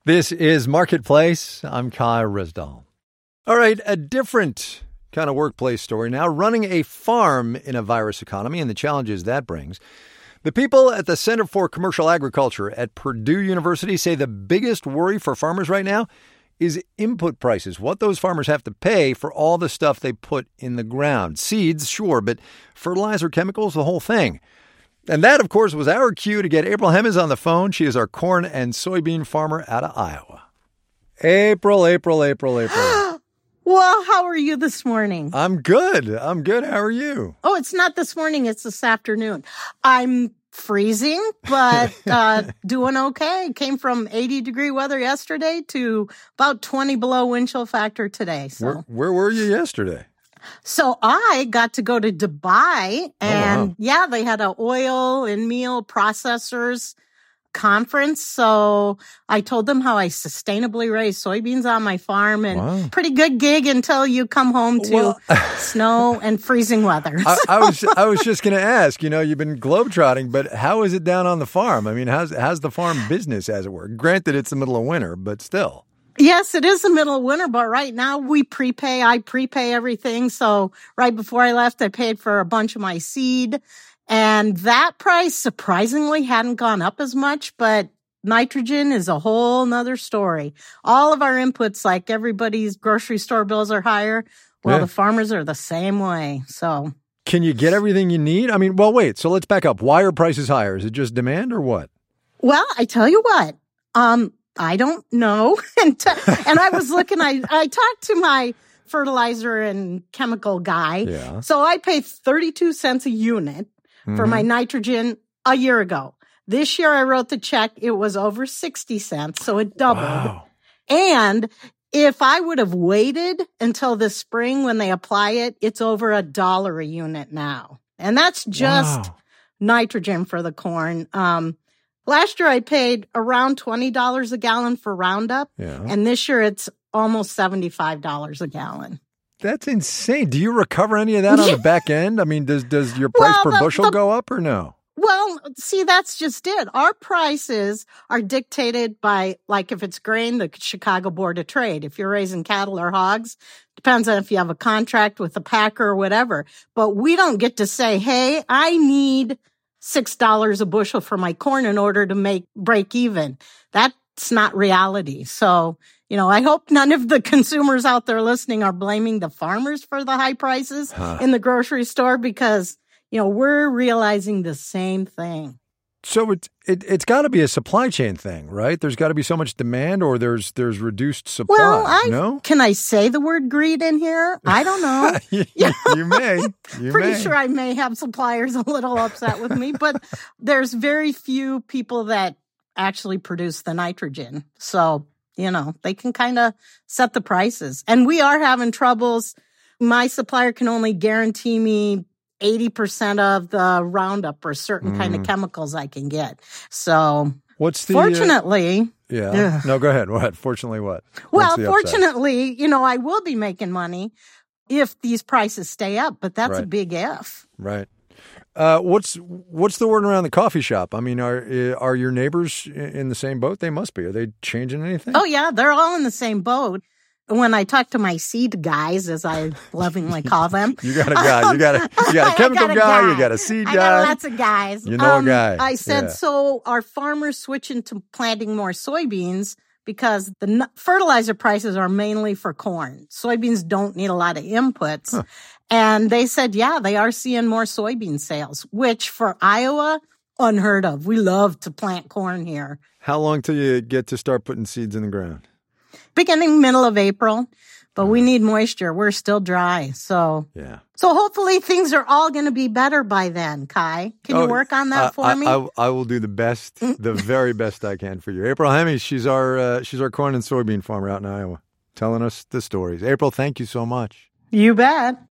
This is Marketplace. I'm Kai Risdall. All right, a different kind of workplace story now. Running a farm in a virus economy and the challenges that brings. The people at the Center for Commercial Agriculture at Purdue University say the biggest worry for farmers right now is input prices, what those farmers have to pay for all the stuff they put in the ground. Seeds, sure, but fertilizer, chemicals, the whole thing. And that, of course, was our cue to get April Hemmings on the phone. She is our corn and soybean farmer out of Iowa. April. Well, how are you this morning? I'm good. How are you? Oh, it's not this morning. It's this afternoon. I'm freezing, but doing okay. Came from 80-degree weather yesterday to about 20 below wind chill factor today. So Where were you yesterday? So I got to go to Dubai, and yeah, they had an oil and meal processors conference. So I told them how I sustainably raise soybeans on my farm, and pretty good gig until you come home to snow and freezing weather. I was just going to ask, you've been globetrotting, but how is it down on the farm? I mean, how's the farm business, as it were? Granted, it's the middle of winter, but still. Yes, it is the middle of winter, but right now I prepay everything. So right before I left, I paid for a bunch of my seed, and that price surprisingly hadn't gone up as much, but nitrogen is a whole nother story. All of our inputs, like everybody's grocery store bills are higher. Well, The farmers are the same way. So can you get everything you need? I mean, wait, so let's back up. Why are prices higher? Is it just demand or what? Well, I tell you what, I don't know. And I was looking, I talked to my fertilizer and chemical guy. Yeah. So I paid 32 cents a unit for my nitrogen a year ago. This year I wrote the check. It was over 60 cents. So it doubled. Wow. And if I would have waited until this spring when they apply it, it's over $1 a unit now. And that's just nitrogen for the corn. Last year, I paid around $20 a gallon for Roundup, and this year it's almost $75 a gallon. That's insane. Do you recover any of that on the back end? I mean, does your price per bushel go up or no? Well, see, that's just it. Our prices are dictated by, like, if it's grain, the Chicago Board of Trade. If you're raising cattle or hogs, depends on if you have a contract with a packer or whatever. But we don't get to say, hey, I need $6 a bushel for my corn in order to break even. That's not reality. So, I hope none of the consumers out there listening are blaming the farmers for the high prices in the grocery store, because, we're realizing the same thing. So it's got to be a supply chain thing, right? There's got to be so much demand, or there's reduced supply. Well, can I say the word greed in here? I don't know. You may. Pretty sure I may have suppliers a little upset with me, but there's very few people that actually produce the nitrogen. So, they can kind of set the prices. And we are having troubles. My supplier can only guarantee me 80% of the Roundup or certain kind of chemicals I can get. So fortunately. No, go ahead. What? Fortunately what? Well, fortunately, I will be making money if these prices stay up, but that's a big if. Right. What's the word around the coffee shop? I mean, are your neighbors in the same boat? They must be. Are they changing anything? Oh, yeah. They're all in the same boat. When I talk to my seed guys, as I lovingly call them. You got a guy. You got a chemical guy. You got a seed guy. I got lots of guys. You know a guy. I said, so are farmers switching to planting more soybeans because the fertilizer prices are mainly for corn. Soybeans don't need a lot of inputs. And they said, yeah, they are seeing more soybean sales, which for Iowa, unheard of. We love to plant corn here. How long till you get to start putting seeds in the ground? Beginning middle of April, but we need moisture. We're still dry. So hopefully things are all going to be better by then, Kai. Can you work on that for me? I will do the best, the very best I can for you. April Hemmings, she's our corn and soybean farmer out in Iowa, telling us the stories. April, thank you so much. You bet.